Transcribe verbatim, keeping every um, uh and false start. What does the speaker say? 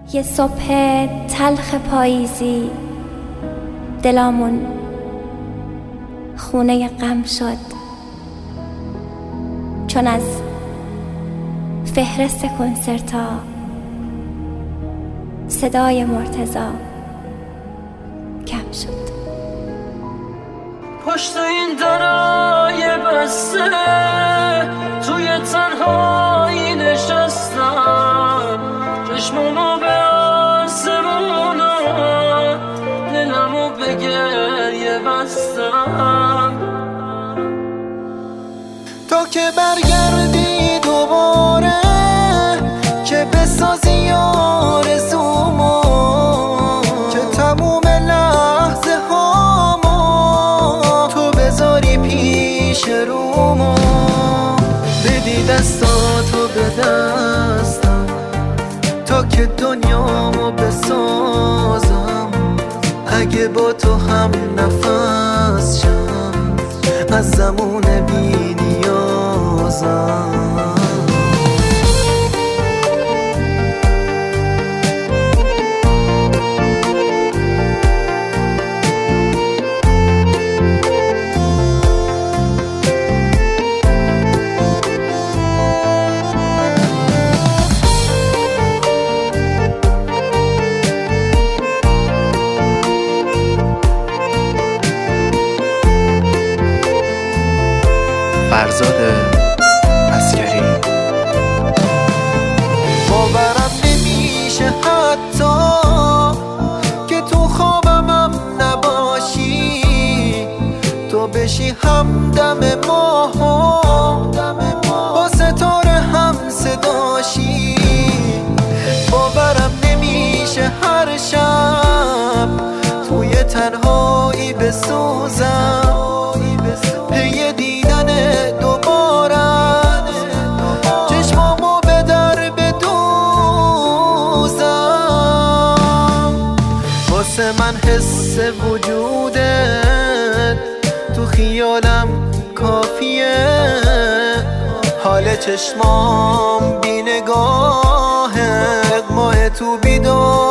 یه صبح تلخ پاییزی دلامون خونه غم شد، چون از فهرست کنسرتا صدای مرتضی کم شد. پشت این درای بسته توی تنهایی نشستم، چشمامو به آسمونا دلمو به گریه بستم. تا که برگردی دوباره که بسازی آرزومو، که تموم لحظه هامو تو بذاری پیش رومو، بدی دستاتو به دستم تا که دنیامو بسازم. اگه با تو هم نفس شم از زمان بی نیازم. فرزاد عسکری. باورم نمیشه حتی که تو خوابمم نباشی، تو بشی همدم ماها با ستاره هم صداشی. باورم نمیشه هر شب توی تنهایی بسوزم، پی دیدن دوبارم چشمامو به در بدوزم. واسه من حس وجودت تو خیالم کافیه، حال چشمام بی نگاهه، ماه تو بیدار